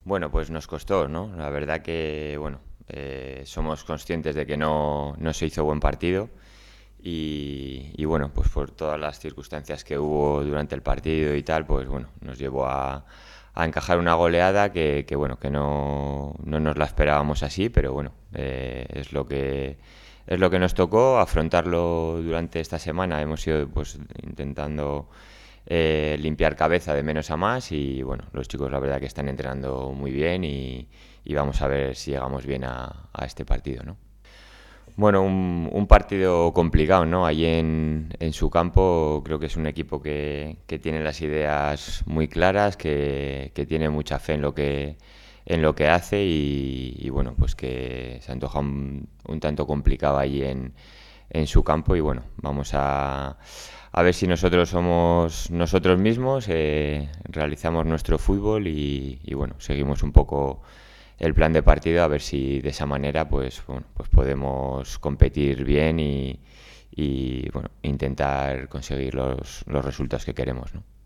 Bueno, pues nos costó, ¿no? La verdad que, bueno, somos conscientes de que no se hizo buen partido y bueno, pues por todas las circunstancias que hubo durante el partido y tal, pues bueno, nos llevó a encajar una goleada que bueno, que no nos la esperábamos así, pero bueno, es lo que nos tocó afrontarlo durante esta semana. Hemos ido pues intentando limpiar cabeza de menos a más y bueno, los chicos la verdad que están entrenando muy bien y vamos a ver si llegamos bien a este partido, ¿no? Bueno, un partido complicado, ¿no? Allí en su campo creo que es un equipo que tiene las ideas muy claras, que tiene mucha fe en lo que hace y bueno, pues que se antoja un tanto complicado allí en su campo y bueno, vamos a ver si nosotros somos nosotros mismos, realizamos nuestro fútbol y bueno, seguimos un poco el plan de partido a ver si de esa manera pues, bueno, pues podemos competir bien y bueno, intentar conseguir los resultados que queremos, ¿no?